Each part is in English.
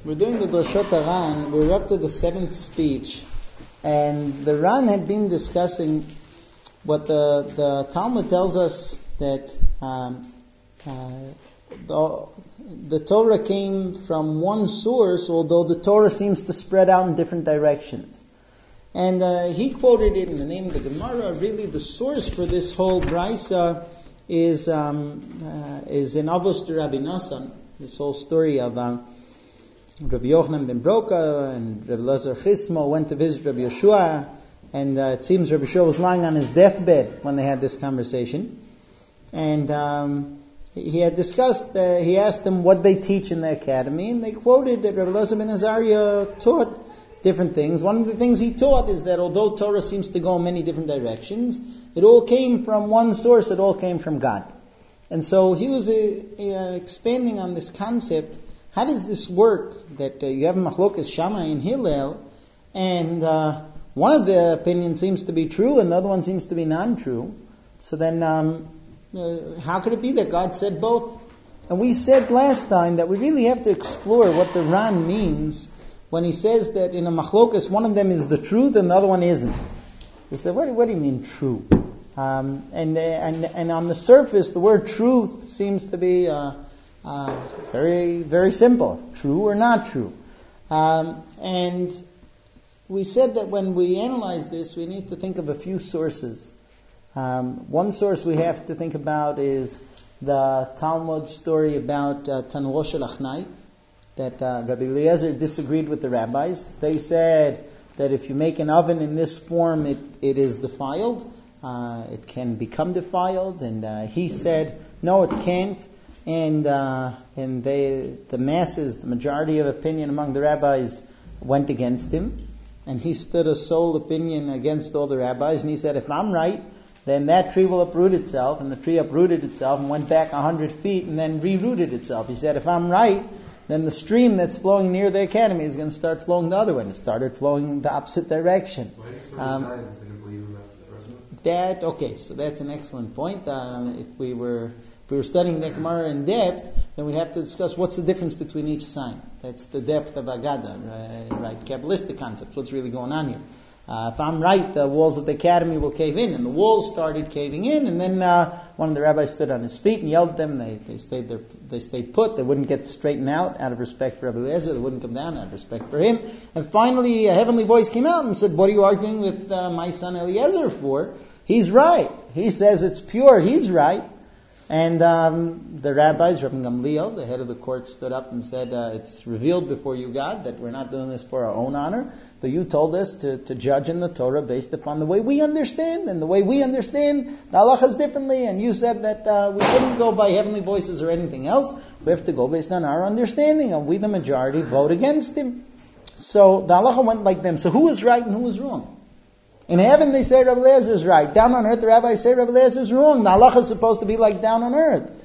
We're doing the Drashot Ran. We're up to the 7th speech, and the Ran had been discussing what the Talmud tells us that the Torah came from one source, although the Torah seems to spread out in different directions. And he quoted it in the name of the Gemara. Really, the source for this whole Brisa is in Avos de Rabbi Nassan. This whole story of Rabbi Yochanan ben Broka and Rabbi Lazar Chismo went to visit Rabbi Yeshua, and it seems Rabbi Yeshua was lying on his deathbed when they had this conversation. And he had discussed, he asked them what they teach in the academy, and they quoted that Rabbi Lazar ben Azariah taught different things. One of the things he taught is that although Torah seems to go in many different directions, it all came from one source, it all came from God. And so he was expanding on this concept. How does this work? That you have Machlokas Shammai and Hillel, and one of the opinions seems to be true, and the other one seems to be non-true. So then, how could it be that God said both? And we said last time that we really have to explore what the Ran means when he says that in a Machlokas, one of them is the truth and the other one isn't. We said, what do you mean true? And on the surface, the word truth seems to be very, very simple. True or not true. And we said that when we analyze this, we need to think of a few sources. One source we have to think about is the Talmud story about Tanuo Shel Achnai, that Rabbi Eliezer disagreed with the rabbis. They said that if you make an oven in this form, it is defiled. It can become defiled. And he said, no, it can't. And the masses, the majority of opinion among the rabbis went against him. And he stood a sole opinion against all the rabbis. And he said, if I'm right, then that tree will uproot itself. And the tree uprooted itself and went back 100 feet and then re-rooted itself. He said, if I'm right, then the stream that's flowing near the academy is going to start flowing the other way. And it started flowing in the opposite direction. Why do you decide to believe in that person? Okay, so that's an excellent point. If we were studying the Gemara in depth, then we'd have to discuss what's the difference between each sign. That's the depth of Agada, right? Kabbalistic concepts. What's really going on here? If I'm right, the walls of the academy will cave in, and the walls started caving in, and then one of the rabbis stood on his feet and yelled at them. They stayed put. They wouldn't get straightened out out of respect for Rabbi Eliezer. They wouldn't come down out of respect for him. And finally, a heavenly voice came out and said, "What are you arguing with my son Eliezer for? He's right. He says it's pure. He's right." And the rabbis, Rabbi Gamliel, the head of the court, stood up and said, it's revealed before you, God, that we're not doing this for our own honor, but you told us to judge in the Torah based upon the way we understand, and the way we understand the halachas differently, and you said that we shouldn't go by heavenly voices or anything else. We have to go based on our understanding, and we, the majority, vote against him. So the halacha went like them. So who was right and who was wrong? In heaven they say Rabbi Eliezer is right. Down on earth the rabbis say Rabbi Eliezer is wrong. The halacha is supposed to be like down on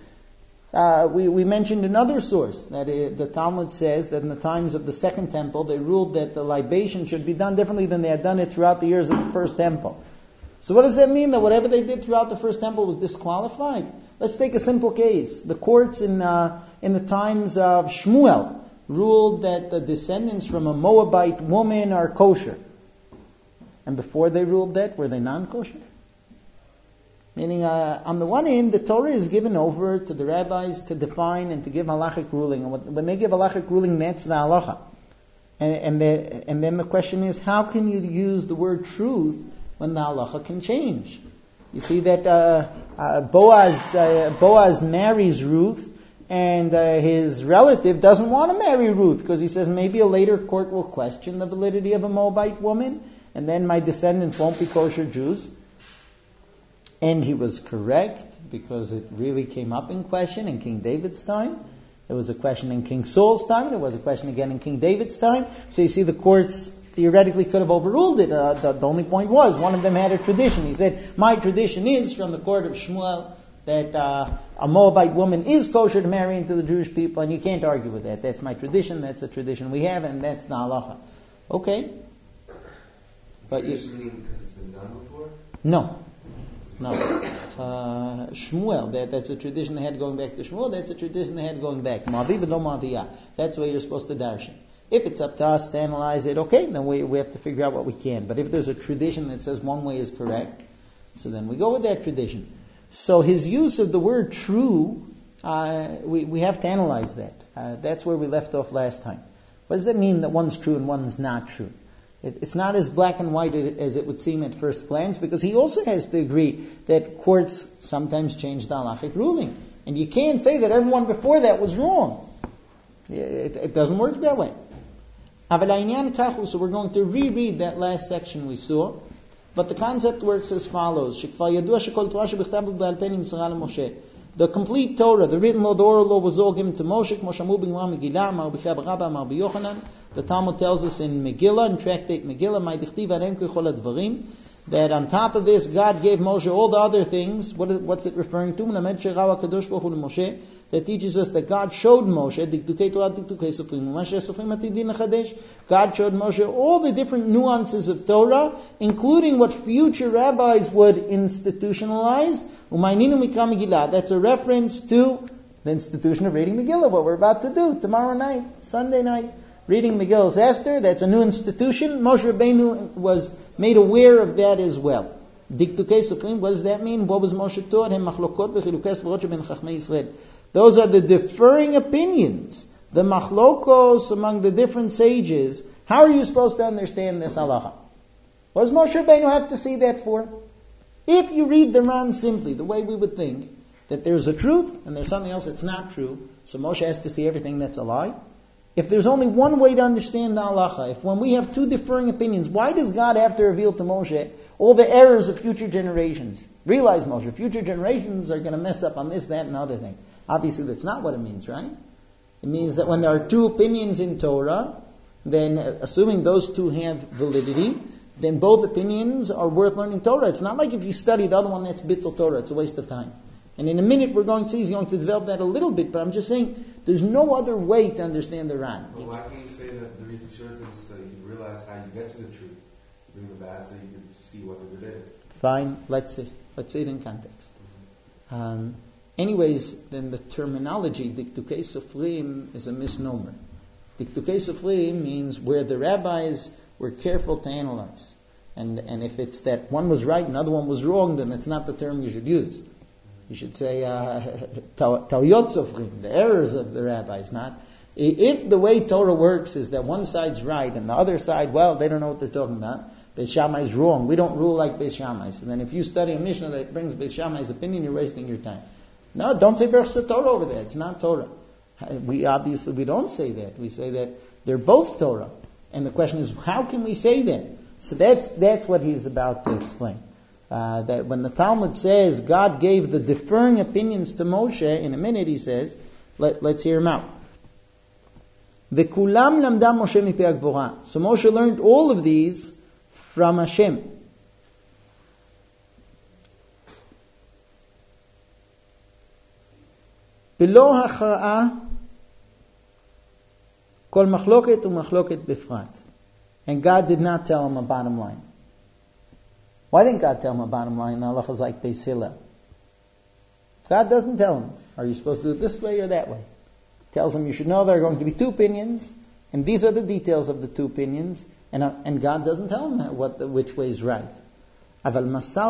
earth. We mentioned another source that the Talmud says that in the times of the second temple they ruled that the libation should be done differently than they had done it throughout the years of the first temple. So what does that mean? That whatever they did throughout the first temple was disqualified? Let's take a simple case. The courts in the times of Shmuel ruled that the descendants from a Moabite woman are kosher. And before they ruled that, were they non-kosher? Meaning, on the one hand, the Torah is given over to the rabbis to define and to give halachic ruling. And when they give halachic ruling, that's the halacha. And then the question is, how can you use the word truth when the halacha can change? You see that Boaz marries Ruth, and his relative doesn't want to marry Ruth because he says maybe a later court will question the validity of a Moabite woman, and then my descendants won't be kosher Jews. And he was correct, because it really came up in question in King David's time. There was a question in King Saul's time. There was a question again in King David's time. So you see, the courts theoretically could have overruled it. The only point was, one of them had a tradition. He said, my tradition is from the court of Shmuel that a Moabite woman is kosher to marry into the Jewish people, and you can't argue with that. That's my tradition. That's a tradition we have, and that's the halacha. Okay. But because it's been done before? No. Shmuel, that's a tradition they had going back to Shmuel. That's a tradition they had going back. Mavi v'lo Maviyah. That's where you're supposed to darshan. If it's up to us to analyze it, okay, then we have to figure out what we can. But if there's a tradition that says one way is correct, so then we go with that tradition. So his use of the word true, we have to analyze that. That's where we left off last time. What does that mean that one's true and one's not true? It's not as black and white as it would seem at first glance, because he also has to agree that courts sometimes change the halachic ruling. And you can't say that everyone before that was wrong. It doesn't work that way. So we're going to reread that last section we saw. But the concept works as follows. The complete Torah, the written law, the oral law was all given to Moshe. The Talmud tells us in Megillah, in Tractate Megillah, that on top of this, God gave Moshe all the other things. What's it referring to? That teaches us that God showed Moshe, God showed Moshe all the different nuances of Torah, including what future rabbis would institutionalize. That's a reference to the institution of reading Megillah, what we're about to do tomorrow night, Sunday night. Reading Megillah's Esther, that's a new institution. Moshe Rabbeinu was made aware of that as well. Diktukei Sufrim, what does that mean? What was Moshe taught him? Those are the differing opinions, the machlokos among the different sages. How are you supposed to understand this halacha? What does Moshe Rabbeinu have to see that for? If you read the Ran simply, the way we would think, that there's a truth and there's something else that's not true, so Moshe has to see everything that's a lie. If there's only one way to understand the halacha, if when we have two differing opinions, why does God have to reveal to Moshe all the errors of future generations? Realize, Moshe, future generations are going to mess up on this, that, and other thing. Obviously, that's not what it means, right? It means that when there are two opinions in Torah, then assuming those two have validity, then both opinions are worth learning Torah. It's not like if you study the other one that's bittul Torah, it's a waste of time. And in a minute we're going to see he's going to develop that a little bit, but I'm just saying there's no other way to understand the Ran. Well, why can't you say that the reason you showed is so you can realize how you get to the truth, bring the bad so you can see what the good is? Fine, let's see it in context. Anyways, then the terminology, Diktukei Sofrim, is a misnomer. Diktukei Sofrim means where the rabbis were careful to analyze. And if it's that one was right and the other one was wrong, then it's not the term you should use. You should say Tauyot Sofrim, the errors of the rabbis, not. If the way Torah works is that one side's right and the other side, well, they don't know what they're talking about. Beis Shammai is wrong. We don't rule like Beis Shammai. And then if you study a Mishnah that brings Beis Shammai's opinion, you're wasting your time. No, don't say Berachos Torah over there. It's not Torah. We don't say that. We say that they're both Torah. And the question is, how can we say that? So that's what he's about to explain. That when the Talmud says God gave the differing opinions to Moshe, in a minute he says, let's hear him out. V'kulam lamda Moshe mipei hagvora. So Moshe learned all of these from Hashem. Below hachra'ah kol machloket u'machloket befrat. And God did not tell him a bottom line. Why didn't God tell him a bottom line? Allah is like Beis Hillel. God doesn't tell him, are you supposed to do it this way or that way? He tells him you should know there are going to be two opinions, and these are the details of the two opinions, and God doesn't tell him which way is right. But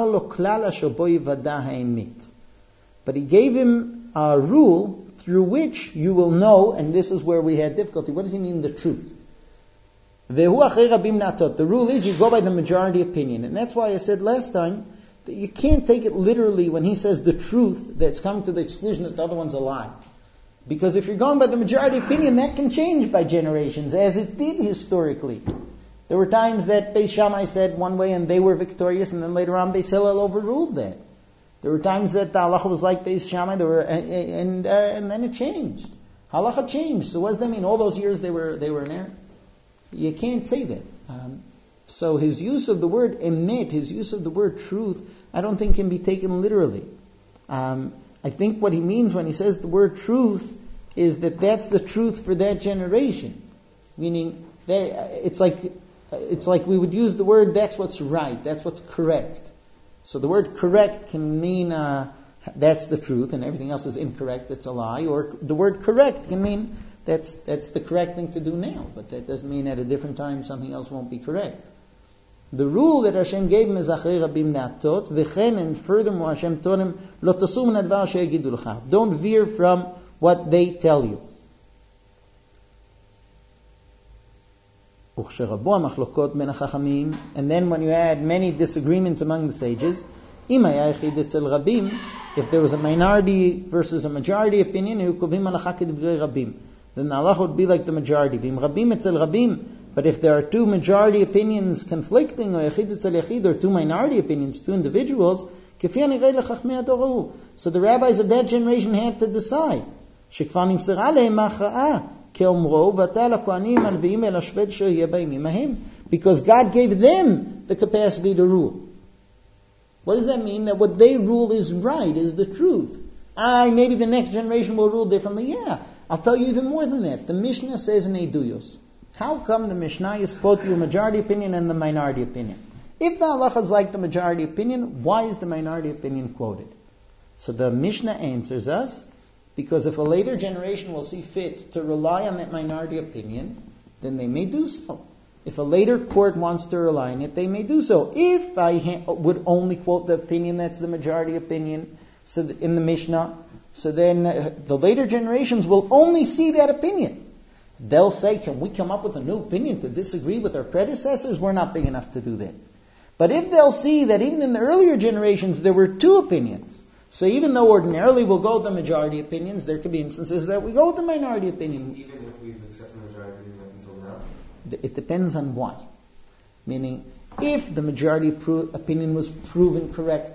he gave him a rule through which you will know, and this is where we had difficulty. What does he mean, the truth? The rule is you go by the majority opinion. And that's why I said last time that you can't take it literally when he says the truth that's coming to the exclusion that the other one's a lie. Because if you're going by the majority opinion, that can change by generations, as it did historically. There were times that Beis Shammai said one way and they were victorious, and then later on Beis Hillel overruled that. There were times that the halacha was like Beis Shammai, and then it changed. Halacha changed. So what does that mean? All those years they were in error? You can't say that. So his use of the word emet, his use of the word truth, I don't think can be taken literally. I think what he means when he says the word truth is that that's the truth for that generation. Meaning, it's like we would use the word that's what's right, that's what's correct. So the word correct can mean that's the truth and everything else is incorrect, it's a lie. Or the word correct can mean that's the correct thing to do now. But that doesn't mean at a different time something else won't be correct. The rule that Hashem gave him is Achrei Rabim Na'atot, V'chen, and furthermore Hashem told him, Lo tasu min advar she'yagidu lecha. Don't veer from what they tell you. And then when you add many disagreements among the sages, if there was a minority versus a majority opinion, then the halacha would be like the majority. But if there are two majority opinions conflicting, or two minority opinions, two individuals, so the rabbis of that generation had to decide. Because God gave them the capacity to rule. What does that mean? That what they rule is right, is the truth. Maybe the next generation will rule differently. Yeah, I'll tell you even more than that. The Mishnah says in Eiduyos, how come the Mishnah is quote you a majority opinion and the minority opinion? If the halacha is like the majority opinion, why is the minority opinion quoted? So the Mishnah answers us, because if a later generation will see fit to rely on that minority opinion, then they may do so. If a later court wants to rely on it, they may do so. If I would only quote the opinion that's the majority opinion so in the Mishnah, so then the later generations will only see that opinion. They'll say, can we come up with a new opinion to disagree with our predecessors? We're not big enough to do that. But if they'll see that even in the earlier generations there were two opinions, so even though ordinarily we'll go with the majority opinions, there could be instances that we go with the minority opinion. Even if we've accepted the majority opinion up until now? It depends on what. Meaning, if the majority opinion was proven correct,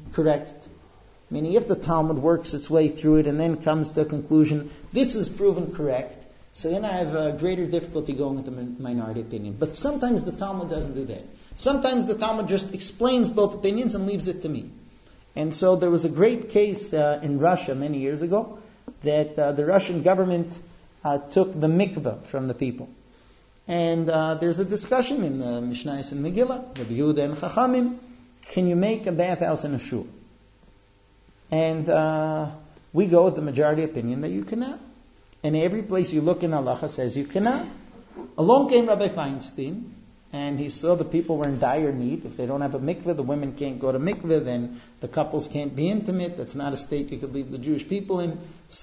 meaning if the Talmud works its way through it and then comes to a conclusion, this is proven correct, so then I have a greater difficulty going with the minority opinion. But sometimes the Talmud doesn't do that. Sometimes the Talmud just explains both opinions and leaves it to me. And so there was a great case in Russia many years ago that the Russian government took the mikveh from the people. And there's a discussion in the Mishnah and Megillah, Rabbi Yehuda and Chachamim, can you make a bathhouse in a shul? And we go with the majority opinion that you cannot. And every place you look in halacha says you cannot. Along came Rabbi Feinstein, and he saw the people were in dire need. If they don't have a mikveh, the women can't go to mikveh, then the couples can't be intimate. That's not a state you could leave the Jewish people in.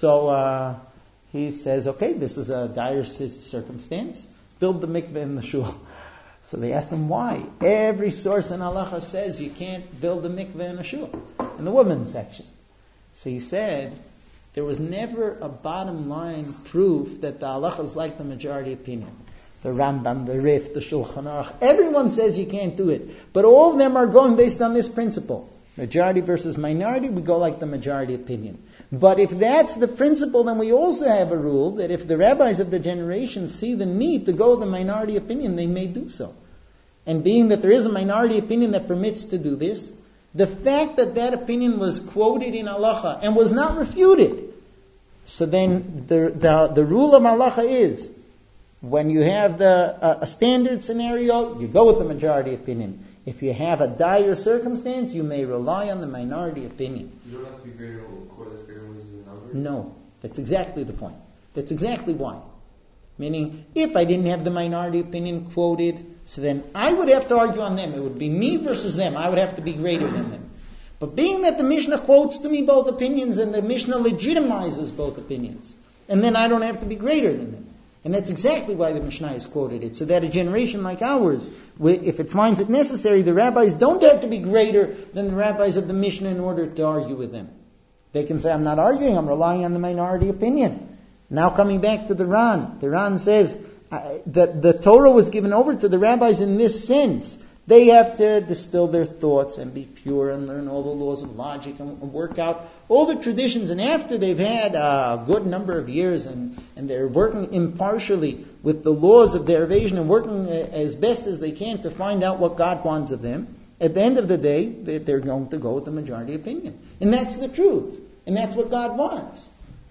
So he says, okay, this is a dire circumstance. Build the mikveh in the shul. So they asked him why. Every source in halacha says you can't build a mikveh in a shul, in the women's section. So he said, there was never a bottom line proof that the halacha is like the majority opinion. The Rambam, the Rif, the Shulchan Aruch, everyone says you can't do it. But all of them are going based on this principle. Majority versus minority, we go like the majority opinion. But if that's the principle, then we also have a rule that if the rabbis of the generation see the need to go with the minority opinion, they may do so. And being that there is a minority opinion that permits to do this, the fact that that opinion was quoted in halacha and was not refuted, so then the rule of halacha is, when you have a standard scenario, you go with the majority opinion. If you have a dire circumstance, you may rely on the minority opinion. You don't have to be greater or core that's greater was the number? No, that's exactly the point. That's exactly why. Meaning, if I didn't have the minority opinion quoted, so then I would have to argue on them. It would be me versus them. I would have to be greater than them. But being that the Mishnah quotes to me both opinions and the Mishnah legitimizes both opinions, and then I don't have to be greater than them. And that's exactly why the Mishnah has quoted it. So that a generation like ours, if it finds it necessary, the rabbis don't have to be greater than the rabbis of the Mishnah in order to argue with them. They can say, I'm not arguing, I'm relying on the minority opinion. Now coming back to the Ran says that the Torah was given over to the rabbis in this sense. They have to distill their thoughts and be pure and learn all the laws of logic and work out all the traditions. And after they've had a good number of years and they're working impartially with the laws of derivation and working as best as they can to find out what God wants of them, at the end of the day, they're going to go with the majority opinion. And that's the truth. And that's what God wants.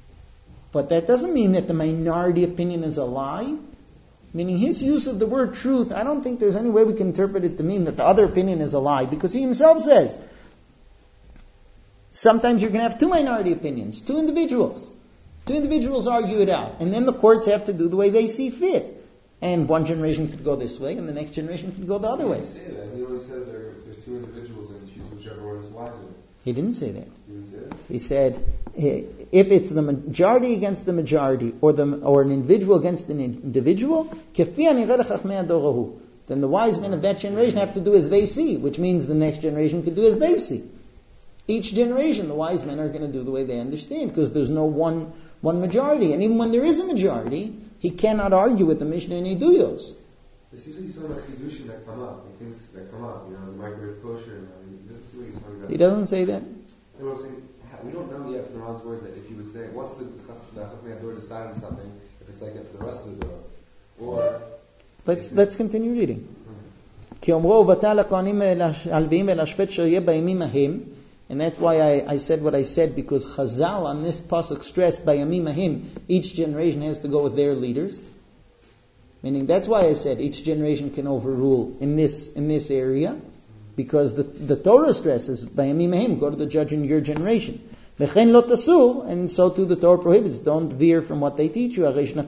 But that doesn't mean that the minority opinion is a lie. Meaning his use of the word truth, I don't think there's any way we can interpret it to mean that the other opinion is a lie, because he himself says, sometimes you can have two minority opinions, two individuals. Two individuals argue it out, and then the courts have to do the way they see fit. And one generation could go this way, and the next generation could go the other way. He didn't say that. He only said there's two individuals and choose whichever one is wiser. He didn't say that. He didn't say that? He said, if it's the majority against the majority, or an individual against an individual, then the wise men of that generation have to do as they see, which means the next generation could do as they see. Each generation, the wise men are going to do the way they understand, because there's no one majority. And even when there is a majority, he cannot argue with the Mishnah and Iduyos. It seems like he's talking about chidushim that come up. He thinks that come up. Is a microwave kosher? He doesn't seem like he's talking about. He doesn't say that. You know what I'm saying? We don't know yet from Ron's words that if he would say, once the Chachmei Ador decide on something, if it's like that for the rest of the door, or let's continue reading. כי אמרו ובטל לכהנים הלוויים ולשפט שיהיה בימים ההם, and that's why I said what I said, because Chazal on this pasuk stressed בימים ההם, each generation has to go with their leaders. Meaning that's why I said each generation can overrule in this area, because the Torah stresses bayamim ahem, go to the judge in your generation. V'chein lo tasu, and so too the Torah prohibits, don't veer from what they teach you.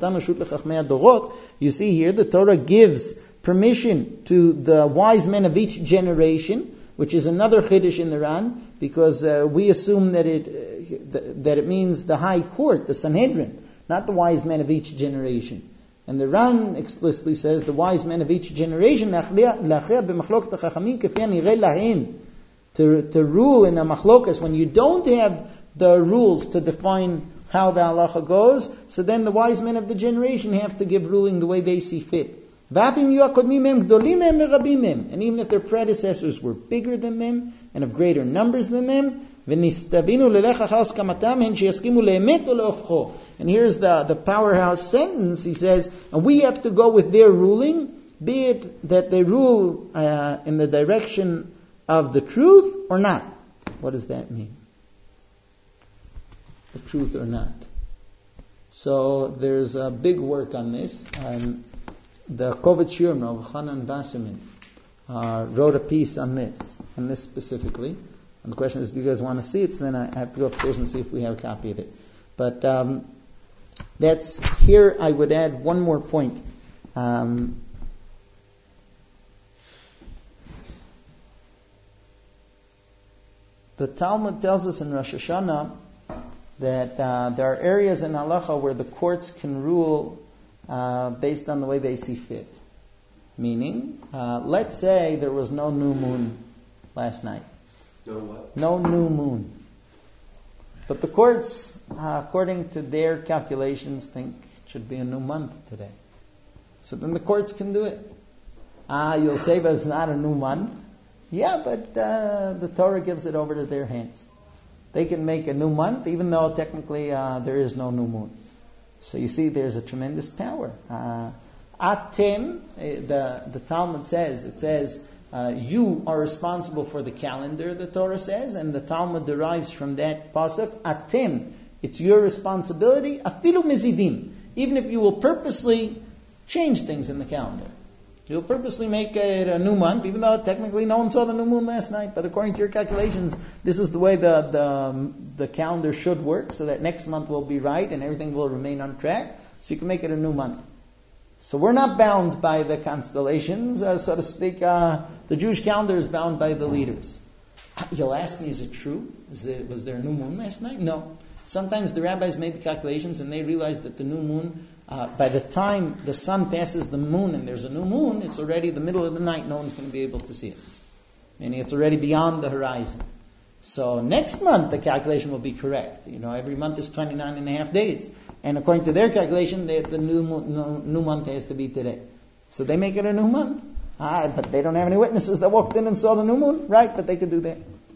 You see here the Torah gives permission to the wise men of each generation, which is another chiddush in the Ran, because we assume that it means the high court, the Sanhedrin, not the wise men of each generation. And the Ran explicitly says the wise men of each generation to rule in a machlokas when you don't have the rules to define how the halacha goes, so then the wise men of the generation have to give ruling the way they see fit. And even if their predecessors were bigger than them and of greater numbers than them, and here's the powerhouse sentence. He says, and we have to go with their ruling, be it that they rule in the direction of the truth or not. What does that mean? The truth or not. So there's a big work on this. The Kovetz Shiurim of Hanan Wasserman wrote a piece on this specifically. And the question is, do you guys want to see it? So then I have to go upstairs and see if we have a copy of it. But that's here. I would add one more point. The Talmud tells us in Rosh Hashanah that there are areas in halacha where the courts can rule based on the way they see fit. Meaning, let's say there was no new moon last night. No what? No new moon. But the courts, according to their calculations, think it should be a new month today. So then the courts can do it. You'll say, but it's not a new month. Yeah, but the Torah gives it over to their hands. They can make a new month, even though technically there is no new moon. So you see, there's a tremendous power. Atem, the Talmud says, it says, you are responsible for the calendar, the Torah says, and the Talmud derives from that pasuk, Atem, it's your responsibility, afilu mezidim, even if you will purposely change things in the calendar. You'll purposely make it a new month, even though technically no one saw the new moon last night, but according to your calculations, this is the way the calendar should work, so that next month will be right and everything will remain on track, so you can make it a new month. So we're not bound by the constellations, so to speak. The Jewish calendar is bound by the leaders. You'll ask me, is it true? Was there a new moon last night? No. Sometimes the rabbis made the calculations and they realized that the new moon, by the time the sun passes the moon and there's a new moon, it's already the middle of the night, no one's going to be able to see it. Meaning it's already beyond the horizon. So next month the calculation will be correct. Every month is 29 and a half days. And according to their calculation, the new month has to be today. So they make it a new month. But they don't have any witnesses that walked in and saw the new moon. Right, but they could do that.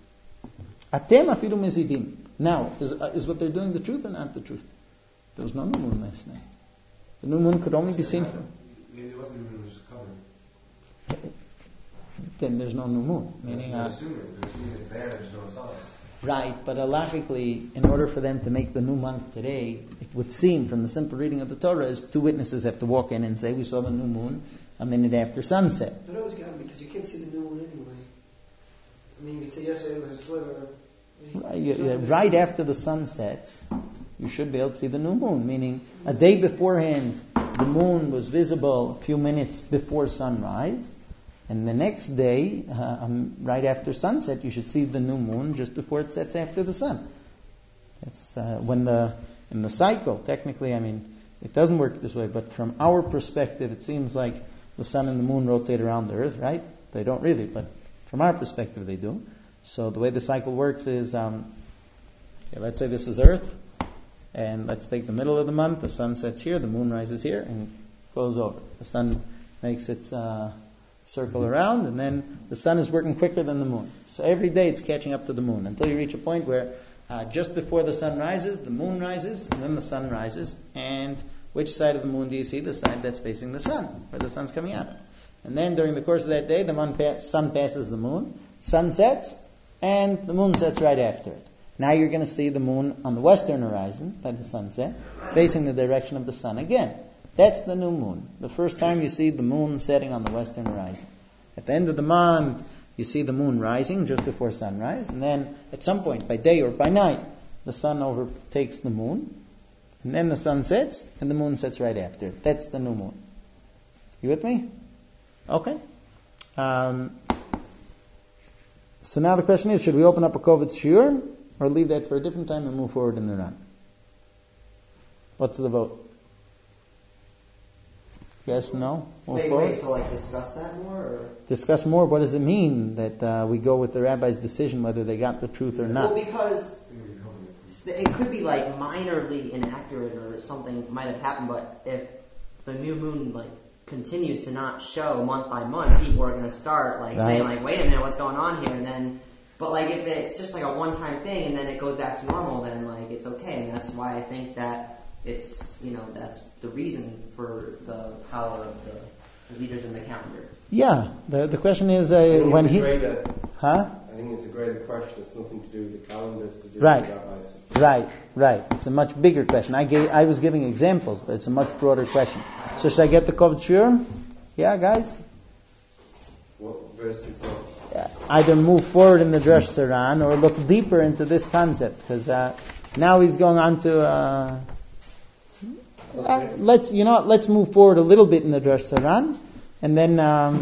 Atem afilu mezidim. Now, is what they're doing the truth or not the truth? There was no new moon last night. The new moon could only be seen from... Maybe it wasn't new moon, it was just covered. Then there's no new moon. Meaning, they're assuming it's there, they just don't saw it. Right, but logically, in order for them to make the new month today, it would seem from the simple reading of the Torah is two witnesses have to walk in and say, we saw the new moon a minute after sunset. But it always got me, because you can't see the new moon anyway. You could say yesterday was a sliver. Right after the sun sets, you should be able to see the new moon, meaning a day beforehand, the moon was visible a few minutes before sunrise, and the next day, right after sunset, you should see the new moon just before it sets after the sun. It's in the cycle, technically, it doesn't work this way, but from our perspective, it seems like the sun and the moon rotate around the earth, right? They don't really, but from our perspective, they do. So the way the cycle works is, let's say this is Earth, and let's take the middle of the month, the sun sets here, the moon rises here, and goes over. The sun makes its circle around, and then the sun is working quicker than the moon. So every day it's catching up to the moon, until you reach a point where just before the sun rises, the moon rises, and then the sun rises, and which side of the moon do you see? The side that's facing the sun, where the sun's coming out. And then during the course of that day, the sun passes the moon, sun sets, and the moon sets right after it. Now you're going to see the moon on the western horizon by the sunset, facing the direction of the sun again. That's the new moon. The first time you see the moon setting on the western horizon. At the end of the month, you see the moon rising just before sunrise, and then at some point, by day or by night, the sun overtakes the moon, and then the sun sets, and the moon sets right after it. That's the new moon. You with me? Okay. So now the question is, should we open up a Kovetz Shiur, or leave that for a different time and move forward in the run? What's the vote? Yes, no? Wait, so discuss that more? Or? Discuss more? What does it mean that we go with the rabbi's decision whether they got the truth or not? Well, because it could be minorly inaccurate or something might have happened, but if the new moon continues to not show month by month, people are going to start saying wait a minute, what's going on here? And then, but if it's just a one-time thing and then it goes back to normal, then it's okay. And that's why I think that it's that's the reason for the power of the leaders in the calendar. Yeah, the question is when he. I think it's a greater question. It's nothing to do with the calendar. It's to do with the rabbis. Right. It's a much bigger question. I was giving examples, but it's a much broader question. So should I get the Kovetz Shiur? Yeah, guys? What verse is what? Either move forward in the Drush Saran or look deeper into this concept, because now he's going on to let's move forward a little bit in the Drush Saran, and then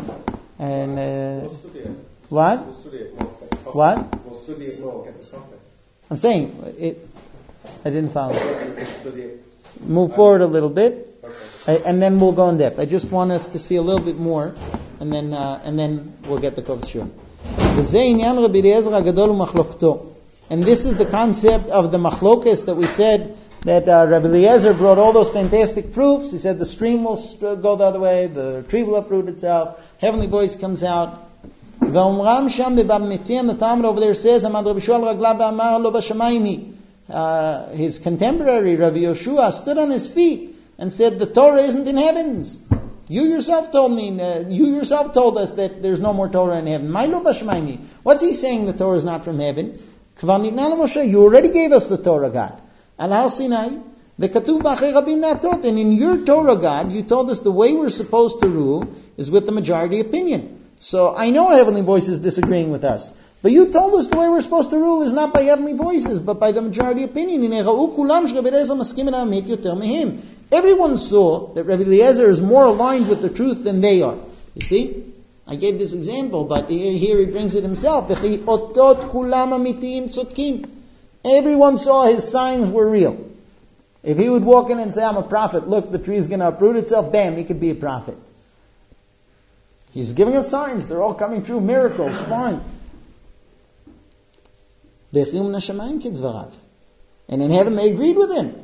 what? What? We'll study it more, get the topic. I'm saying it. I didn't follow. Move forward a little bit. And then we'll go in depth. I just want us to see a little bit more, and then we'll get the Kovetz Shiur. And this is the concept of the machlokas that we said that Rabbi Eliezer brought all those fantastic proofs. He said the stream will go the other way, the tree will uproot itself, heavenly voice comes out. The Talmud over there says, his contemporary Rabbi Yoshua stood on his feet and said, the Torah isn't in heavens. You yourself told us that there's no more Torah in heaven. What's he saying the Torah is not from heaven? You already gave us the Torah, God. Al Sinai, and in your Torah, God, you told us the way we're supposed to rule is with the majority opinion. So I know heavenly voices disagreeing with us. But you told us the way we're supposed to rule is not by heavenly voices, but by the majority opinion. Everyone saw that Rabbi Eliezer is more aligned with the truth than they are. You see? I gave this example, but here he brings it himself. Everyone saw his signs were real. If he would walk in and say, I'm a prophet, look, the tree's going to uproot itself, bam, he could be a prophet. He's giving us signs, they're all coming true, miracles, fine. And in heaven they agreed with him.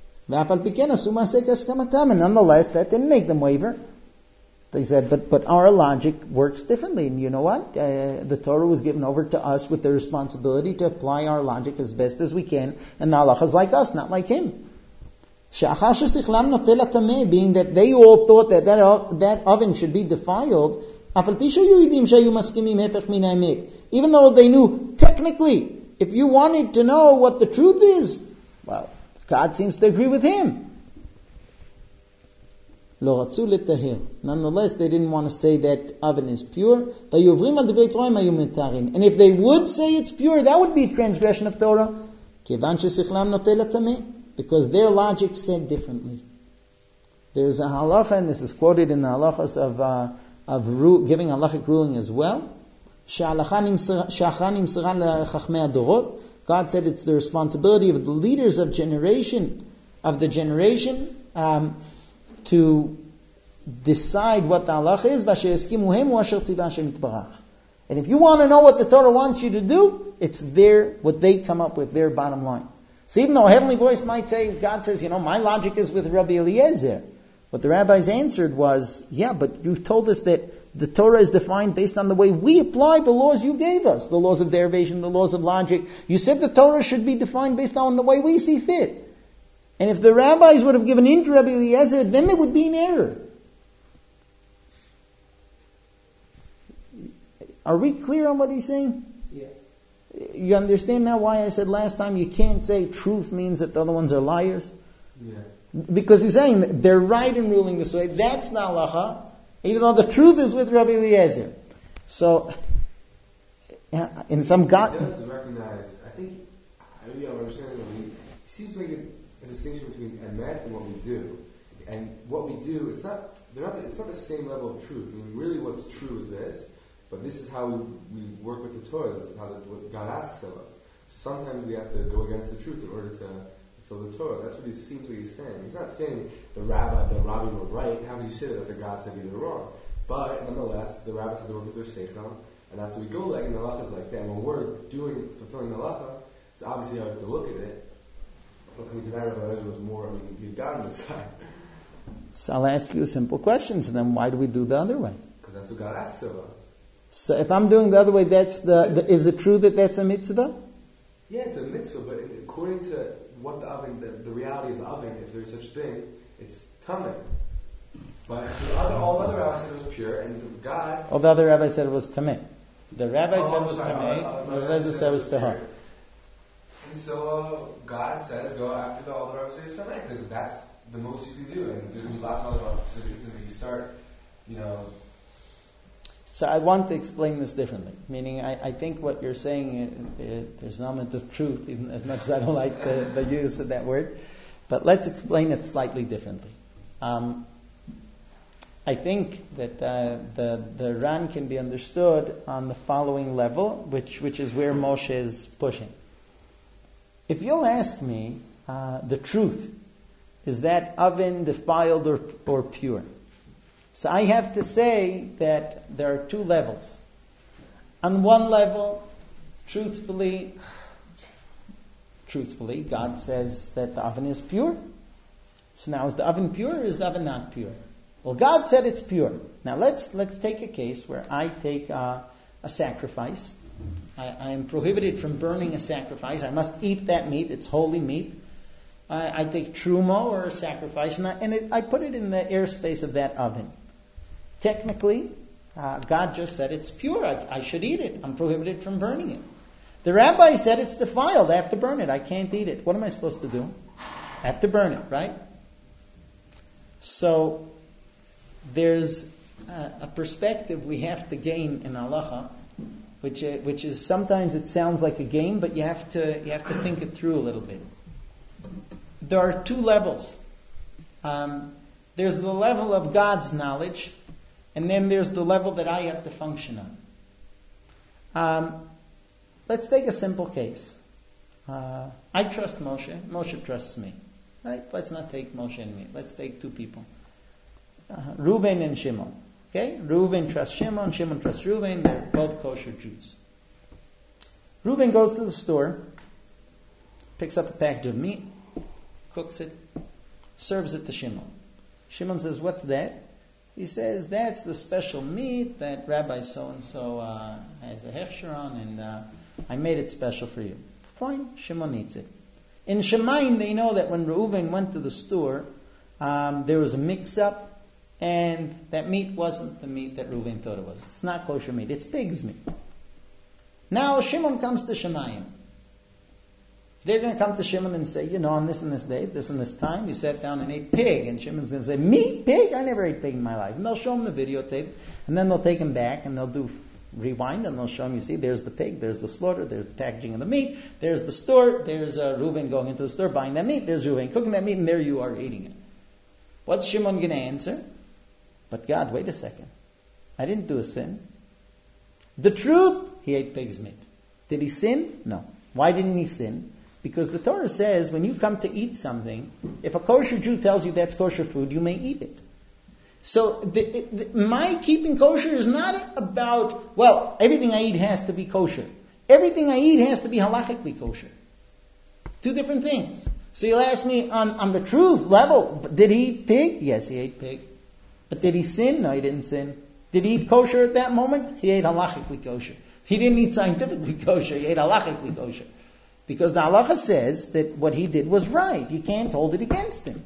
And nonetheless, that didn't make them waver. They said, but our logic works differently. And you know what? The Torah was given over to us with the responsibility to apply our logic as best as we can. And the halacha is like us, not like him. Being that they all thought that oven should be defiled, even though they knew technically, if you wanted to know what the truth is, well, God seems to agree with him. Nonetheless, they didn't want to say that oven is pure. And if they would say it's pure, that would be a transgression of Torah. because their logic said differently. There's a halacha, and this is quoted in the halachas of giving halachic ruling as well. God said it's the responsibility of the leaders of the generation, to decide what the halacha is. And if you want to know what the Torah wants you to do, it's what they come up with, their bottom line. So even though a heavenly voice might say, God says, my logic is with Rabbi Eliezer. What the rabbis answered was, yeah, but you told us that the Torah is defined based on the way we apply the laws you gave us, the laws of derivation, the laws of logic. You said the Torah should be defined based on the way we see fit. And if the rabbis would have given in to Rabbi Eliezer, then there would be an error. Are we clear on what he's saying? Yeah. You understand now why I said last time you can't say truth means that the other ones are liars? Yeah. Because he's saying they're right in ruling this way. That's the halacha, even though the truth is with Rabbi Eliezer. So, in some God... He does recognize, I think, maybe I'm understanding it seems like a distinction between emet and what we do. And what we do, it's not the same level of truth. I mean, really what's true is this, but this is how we work with the Torah, this is what God asks of us. So sometimes we have to go against the truth in order to fulfill the Torah. That's what he seems like he's saying. He's not saying the rabbi were right. How can you say that the God said either wrong? But nonetheless, the rabbis have to work with their seichel, and that's what we go like, and the halacha is like that. And when we're fulfilling the halacha, it's obviously how we have to look at it. Looking to that, Rabbi Eliezer was more, you've gotten this side. So I'll ask you a simple question. So then why do we do the other way? Because that's what God asks of us. So if I'm doing the other way, is it true that that's a mitzvah? Yeah, it's a mitzvah, but according to what the oven, the reality of the oven, if there's such thing, it's tameh. But all the other rabbis said it was pure, and God... All the other rabbis said it was tameh. The rabbi said it was tameh, the rabbi said it was tahor. And so God says, go after all the rabbis say it's tameh, because that's the most you can do, and there's going to be lots of other specifics until you start, So I want to explain this differently. Meaning, I think what you're saying, there's an element of truth, even as much as I don't like the use of that word. But let's explain it slightly differently. I think that the Ran can be understood on the following level, which is where Moshe is pushing. If you'll ask me, the truth, is that oven defiled or pure? So I have to say that there are two levels. On one level, truthfully, God says that the oven is pure. So now, is the oven pure or is the oven not pure? Well, God said it's pure. Now let's take a case where I take a sacrifice. I am prohibited from burning a sacrifice. I must eat that meat. It's holy meat. I take truma or a sacrifice, and I put it in the airspace of that oven. Technically, God just said it's pure. I should eat it. I'm prohibited from burning it. The rabbi said it's defiled. I have to burn it. I can't eat it. What am I supposed to do? I have to burn it, right? So there's a perspective we have to gain in halacha, which is sometimes it sounds like a game, but you have to think it through a little bit. There are two levels. There's the level of God's knowledge, and then there's the level that I have to function on. Let's take a simple case. I trust Moshe. Moshe trusts me. Right? Let's not take Moshe and me. Let's take two people. Reuben and Shimon. Okay? Reuben trusts Shimon. Shimon trusts Reuben. They're both kosher Jews. Reuben goes to the store, picks up a package of meat, cooks it, serves it to Shimon. Shimon says, "What's that?" He says, "That's the special meat that Rabbi so-and-so has a hechsher on, and I made it special for you." Fine, Shimon eats it. In Shemayim, they know that when Reuven went to the store, there was a mix-up, and that meat wasn't the meat that Reuven thought it was. It's not kosher meat, it's pig's meat. Now Shimon comes to Shemayim. They're going to come to Shimon and say, on this and this date, this and this time, you sat down and ate pig. And Shimon's going to say, me? Pig? I never ate pig in my life. And they'll show him the videotape, and then they'll take him back, and they'll do rewind and they'll show him, you see, there's the pig, there's the slaughter, there's the packaging of the meat, there's the store, there's Reuven going into the store buying that meat, there's Reuven cooking that meat, and there you are eating it. What's Shimon going to answer? But God, wait a second. I didn't do a sin. The truth, he ate pig's meat. Did he sin? No. Why didn't he sin? Because the Torah says when you come to eat something, if a kosher Jew tells you that's kosher food, you may eat it. So my keeping kosher is not about, well, everything I eat has to be kosher. Everything I eat has to be halachically kosher. Two different things. So you'll ask me on the truth level, did he eat pig? Yes, he ate pig. But did he sin? No, he didn't sin. Did he eat kosher at that moment? He ate halachically kosher. He didn't eat scientifically kosher, he ate halachically kosher. Because the halacha says that what he did was right. You can't hold it against him.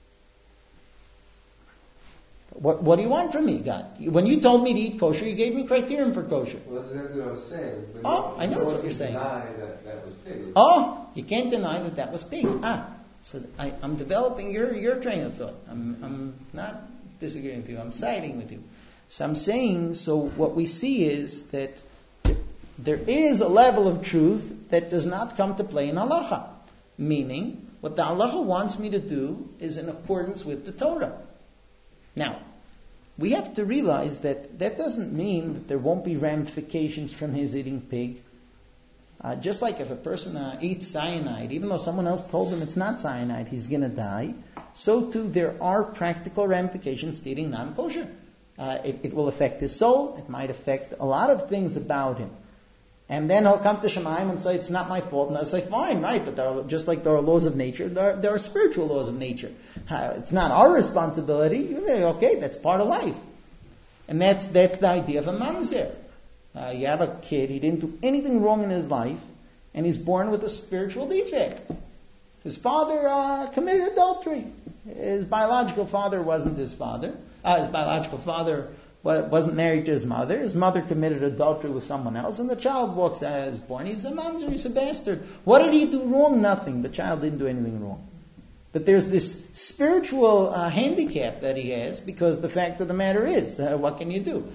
What do you want from me, God? When you told me to eat kosher, you gave me criterion for kosher. Well, that's exactly what I was saying. I know that's what you're saying. Deny that was pig. You can't deny that was pig. So I'm developing your train of thought. I'm not disagreeing with you. I'm siding with you. So I'm saying, so what we see is that there is a level of truth that does not come to play in halacha. Meaning, what the halacha wants me to do is in accordance with the Torah. Now, we have to realize that doesn't mean that there won't be ramifications from his eating pig. Just like if a person eats cyanide, even though someone else told him it's not cyanide, he's going to die, so too there are practical ramifications to eating non-kosher. It will affect his soul, it might affect a lot of things about him. And then he'll come to Shemaim and say, it's not my fault. And I'll say, fine, right, but just like there are laws of nature, there are spiritual laws of nature. It's not our responsibility. You say, okay, that's part of life. And that's the idea of a mamzer. You have a kid, he didn't do anything wrong in his life, and he's born with a spiritual defect. His father committed adultery. His biological father wasn't his father. His biological father wasn't married to his mother. His mother committed adultery with someone else, and the child walks out as born. He's a mamzer, he's a bastard. What did he do wrong? Nothing. The child didn't do anything wrong. But there's this spiritual handicap that he has, because the fact of the matter is, what can you do?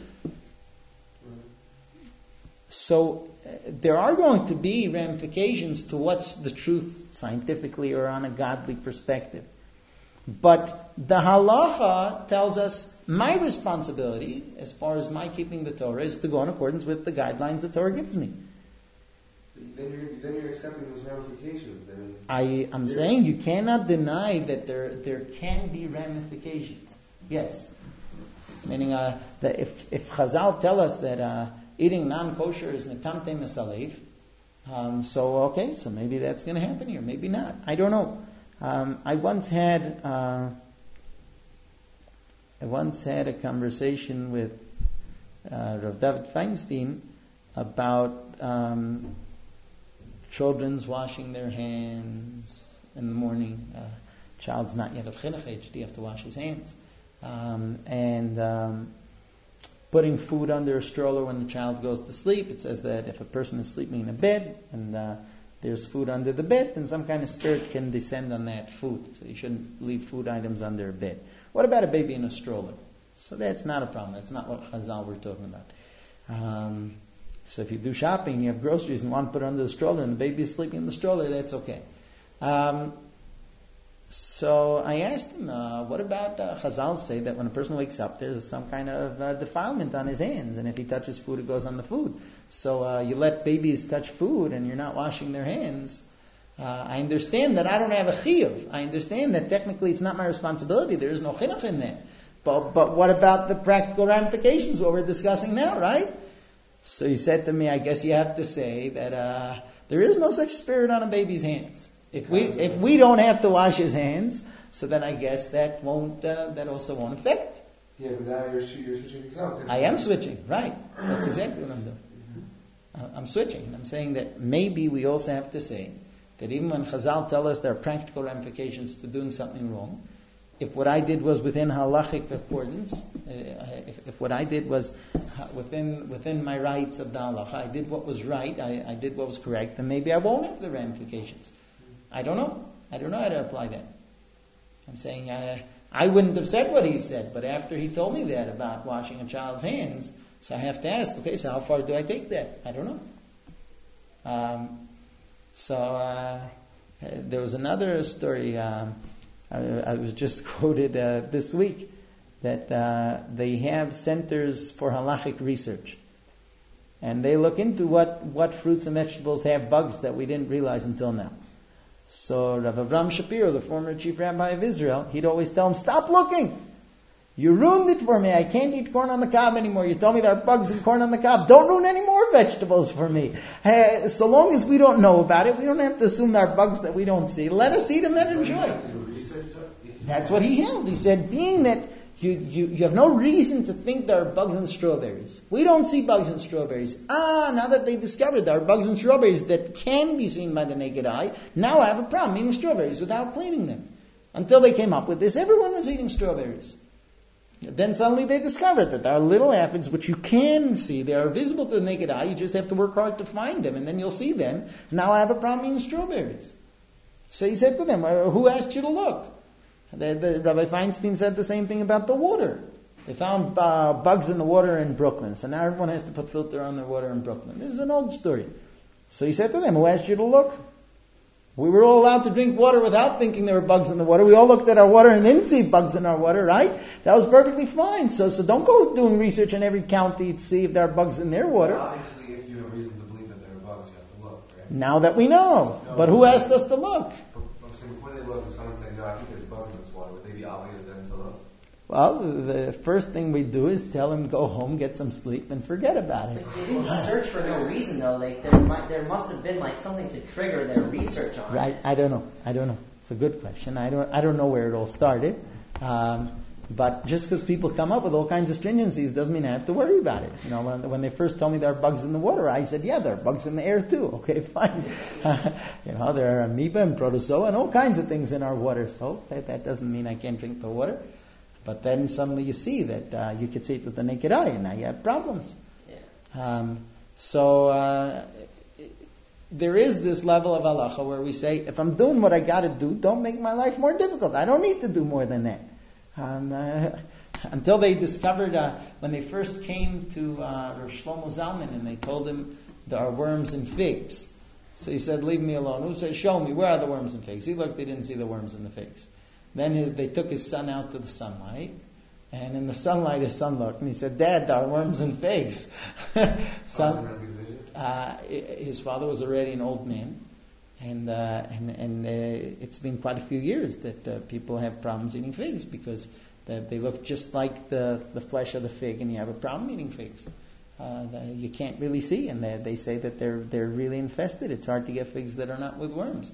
So there are going to be ramifications to what's the truth scientifically or on a godly perspective. But the halacha tells us my responsibility, as far as my keeping the Torah, is to go in accordance with the guidelines the Torah gives me. Then you're accepting those ramifications. I'm saying you cannot deny that there can be ramifications. Yes. Meaning that if Chazal tell us that eating non-kosher is metamtem esalev, so maybe that's going to happen here, maybe not. I don't know. I once had a conversation with Rav David Feinstein about children's washing their hands in the morning. Child's not yet of chinuch age, do you have to wash his hands? And putting food under a stroller when the child goes to sleep. It says that if a person is sleeping in a bed and there's food under the bed, then some kind of spirit can descend on that food. So you shouldn't leave food items under a bed. What about a baby in a stroller? So that's not a problem. That's not what Chazal we're talking about. So if you do shopping, you have groceries and want to put it under the stroller and the baby is sleeping in the stroller, that's okay. So I asked him, what about Chazal say that when a person wakes up, there's some kind of defilement on his hands, and if he touches food, it goes on the food. So you let babies touch food and you're not washing their hands. I understand that I don't have a chiyuv. I understand that technically it's not my responsibility. There is no chinuch in there. But what about the practical ramifications, what we're discussing now, right? So he said to me, I guess you have to say that there is no such spirit on a baby's hands. If we don't have to wash his hands, so then I guess that also won't affect. Yeah, but now you're switching examples. I am switching, right? That's exactly what I'm doing. I'm switching. I'm saying that maybe we also have to say that even when Chazal tell us there are practical ramifications to doing something wrong, if what I did was within halachic accordance, if what I did was within my rights of the halacha, I did what was right, I did what was correct, then maybe I won't have the ramifications. I don't know how to apply that. I'm saying I wouldn't have said what he said, but after he told me that about washing a child's hands, So I have to ask, okay, so how far do I take that? I don't know. There was another story, I was just quoted this week, that they have centers for halachic research. And they look into what fruits and vegetables have bugs that we didn't realize until now. So Rav Avraham Shapiro, the former chief rabbi of Israel, he'd always tell them, stop looking! You ruined it for me. I can't eat corn on the cob anymore. You told me there are bugs in corn on the cob. Don't ruin any more vegetables for me. So long as we don't know about it, we don't have to assume there are bugs that we don't see. Let us eat them and enjoy. That's what he held. He said, being that you have no reason to think there are bugs in strawberries. We don't see bugs in strawberries. Now that they discovered there are bugs in strawberries that can be seen by the naked eye, now I have a problem eating strawberries without cleaning them. Until they came up with this, everyone was eating strawberries. Then suddenly they discovered that there are little aphids which you can see. They are visible to the naked eye. You just have to work hard to find them, and then you'll see them. Now I have a problem eating strawberries. So he said to them, who asked you to look? The Rabbi Feinstein said the same thing about the water. They found bugs in the water in Brooklyn, so now everyone has to put filter on their water in Brooklyn. This is an old story. So he said to them, who asked you to look? We were all allowed to drink water without thinking there were bugs in the water. We all looked at our water and didn't see bugs in our water, right? That was perfectly fine. So don't go doing research in every county to see if there are bugs in their water. Well, obviously, if you have reason to believe that there are bugs, you have to look, right? Now that we know. But who asked us to look? So before they look, if someone said, no, I think there's bugs in this water, would they be obligated then to look? Well, the first thing we do is tell him go home, get some sleep, and forget about it. But they didn't search for no reason though. There must have been something to trigger their research on. Right? I don't know. It's a good question. I don't know where it all started. But just because people come up with all kinds of stringencies doesn't mean I have to worry about it. You know, when they first told me there are bugs in the water, I said, yeah, there are bugs in the air too. Okay, fine. There are amoeba and protozoa and all kinds of things in our water. So that doesn't mean I can't drink the water. But then suddenly you see that you could see it with the naked eye, and now you have problems. Yeah. There is this level of halacha where we say, if I'm doing what I got to do, don't make my life more difficult. I don't need to do more than that. Until they discovered, when they first came to Rav Shlomo Zalman, and they told him there are worms in figs. So he said, leave me alone. Who said, show me, where are the worms in figs? He looked, they didn't see the worms in the figs. Then they took his son out to the sunlight, and in the sunlight his son looked, and he said, Dad, there are worms and figs. His father was already an old man, and it's been quite a few years that people have problems eating figs, because they look just like the flesh of the fig, and you have a problem eating figs. You can't really see, and they say that they're really infested. It's hard to get figs that are not with worms.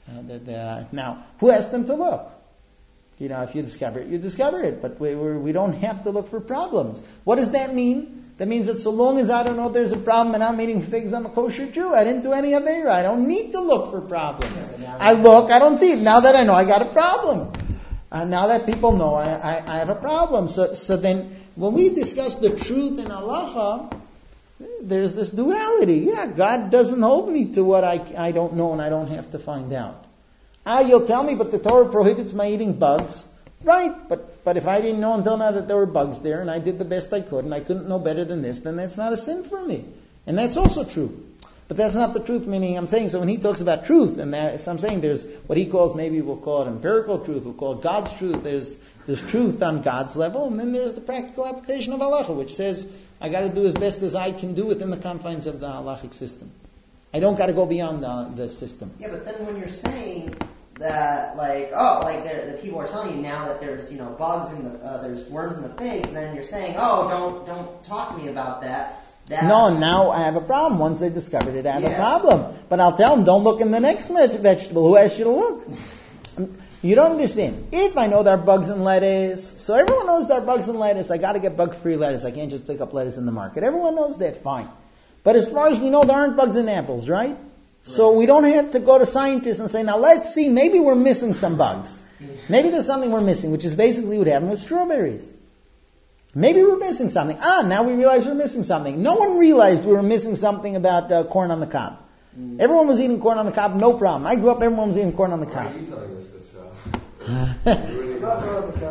Now, who asked them to look? If you discover it, you discover it. But we don't have to look for problems. What does that mean? That means that so long as I don't know there's a problem and I'm eating figs, I'm a kosher Jew. I didn't do any Aveira. I don't need to look for problems. I look, I don't see it. Now that I know, I got a problem. Now that people know, I have a problem. So then, when we discuss the truth in halacha, there's this duality. Yeah, God doesn't hold me to what I don't know and I don't have to find out. You'll tell me, but the Torah prohibits my eating bugs. Right, but if I didn't know until now that there were bugs there, and I did the best I could, and I couldn't know better than this, then that's not a sin for me. And that's also true. But that's not the truth, meaning I'm saying, so when he talks about truth, so I'm saying there's what he calls, maybe we'll call it empirical truth, we'll call it God's truth, there's truth on God's level, and then there's the practical application of halacha, which says, I got to do as best as I can do within the confines of the halachic system. I don't got to go beyond the system. Yeah, but then when you're saying that, the people are telling you now that there's, bugs in there's worms in the figs, and then you're saying, don't talk to me about that. No, now I have a problem. Once they discovered it, I have a problem. But I'll tell them, don't look in the next vegetable. Who asked you to look? You don't understand. If I know there are bugs in lettuce, so everyone knows there are bugs in lettuce, I got to get bug-free lettuce. I can't just pick up lettuce in the market. Everyone knows that, fine. But as far as we know, there aren't bugs in apples, right? So we don't have to go to scientists and say, now let's see, maybe we're missing some bugs. Maybe there's something we're missing, which is basically what happened with strawberries. Maybe we're missing something. Now we realize we're missing something. No one realized we were missing something about corn on the cob. Everyone was eating corn on the cob, no problem. I grew up, everyone was eating corn on the cob. Why are you telling us this, Not corn on the cob.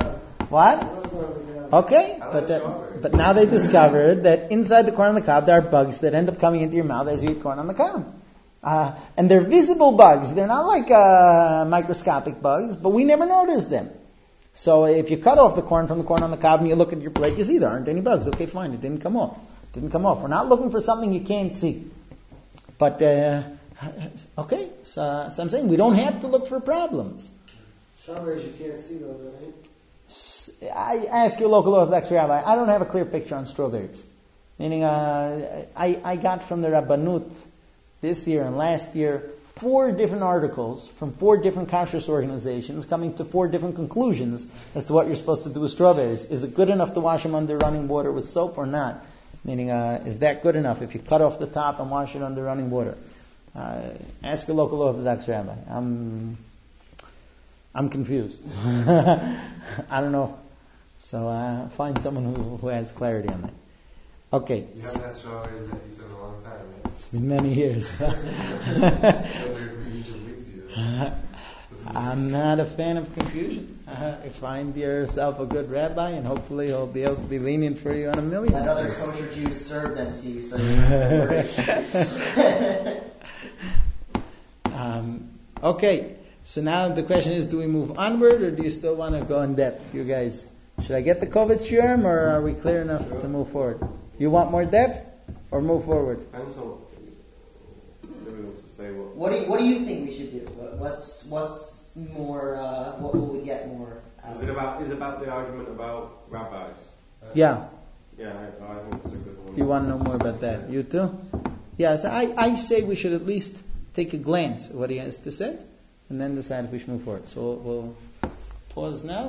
What? Okay, but now they discovered that inside the corn on the cob there are bugs that end up coming into your mouth as you eat corn on the cob. And they're visible bugs. They're not like microscopic bugs, but we never noticed them. So if you cut off the corn from the corn on the cob and you look at your plate, you see there aren't any bugs. Okay, fine, it didn't come off. We're not looking for something you can't see. But, okay, so I'm saying we don't have to look for problems. Strawberries you can't see though, right? I ask your local Orthodox rabbi, I don't have a clear picture on strawberries. Meaning, I got from the Rabbanut this year and last year 4 different articles from 4 different kashrus organizations coming to 4 different conclusions as to what you're supposed to do with strawberries. Is it good enough to wash them under running water with soap or not? Meaning, is that good enough if you cut off the top and wash it under running water? Ask your local Orthodox rabbi. I'm confused. I don't know. So find someone who has clarity on that. Okay. You haven't had strawberries in that piece in a long time, right? It's been many years. I'm not a fan of confusion. Find yourself a good rabbi, and hopefully he'll be able to be lenient for you on a million. Let other kosher Jews serve them to you. So okay. So now the question is, do we move onward, or do you still want to go in depth, you guys? Should I get the COVID sherm, or are we clear enough to move forward? You want more depth, or move forward? I'm so difficult to say what do you think we should do? What's more? What will we get more? Is it about the argument about rabbis? Yeah. Yeah, I think it's a good one. You want to know more about that? You too? Yeah. So I say we should at least take a glance at what he has to say, and then decide if we should move forward. So we'll pause now.